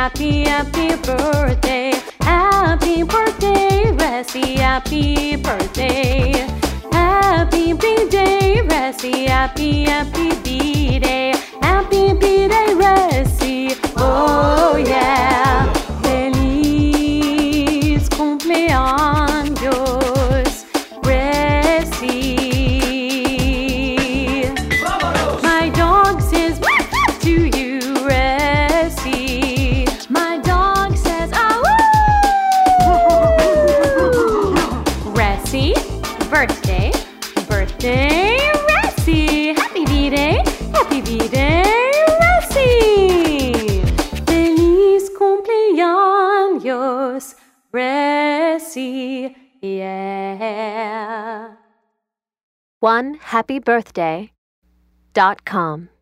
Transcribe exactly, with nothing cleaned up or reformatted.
happy, happy birthday. Happy birthday, Ressie, happy birthday. Happy B-Day, Ressie, happy, happy B-Day. Happy B-Day, Ressie, oh yeah. Feliz cumpleaños, Ressie. My dog says to you, Ressie. My dog says, ah woo! Ressie, birthday, birthday, Ressie. Happy B-Day, happy B-Day, Ressie. Feliz cumpleaños, Ressie, yeah. one happy birthday dot com